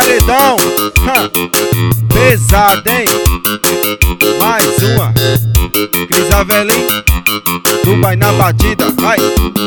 paredão, pesado, hein? Mais uma, Cris Avelim, Dubai na batida, vai.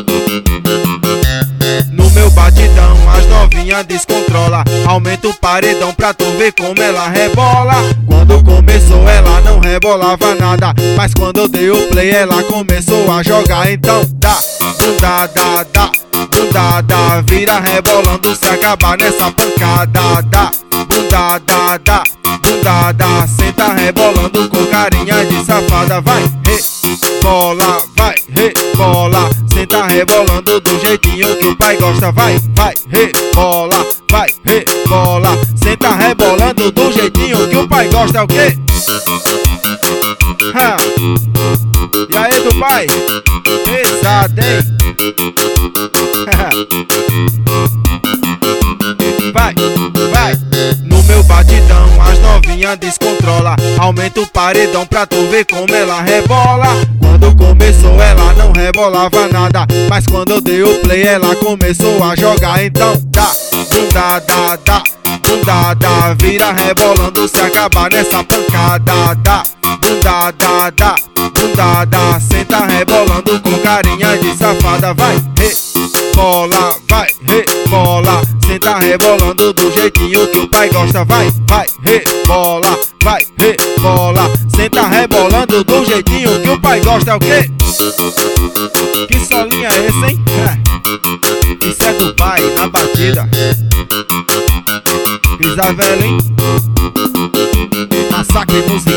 No meu batidão as novinhas descontrola. Aumenta o paredão pra tu ver como ela rebola. Quando começou ela não rebolava nada, mas quando eu dei o play ela começou a jogar. Então dá, dá, dá, dá, dá, dá, vira rebolando se acabar nessa pancada. Dá, dá, dá, dá, dá, dá, senta rebolando com carinha de safada. Vai, rebola, vai, rebola, senta rebolando do jeitinho que o pai gosta. Vai, vai, rebola, vai, rebola, senta rebolando do jeitinho que o pai gosta. É o quê? E aí, do pai? Pesado, hein? Vai, vai. No meu batidão as novinhas descontrola. Aumenta o paredão pra tu ver como ela rebola. Quando começou ela não rebolava nada, mas quando eu dei o play ela começou a jogar. Então dá, dá, dá, dá, dá, dá, vira rebolando se acabar nessa pancada. Dá, dá, dá, dá, dá, dá, senta rebolando com carinha de safada. Vai, rebola, vai, rebola, senta rebolando do jeitinho que o pai gosta. Vai, vai, rebola, vai, rebola, senta rebolando do jeitinho que o pai gosta. É o quê? Que solinha é esse, hein? Isso é do pai na batida. Cris Avelim, massacre musical.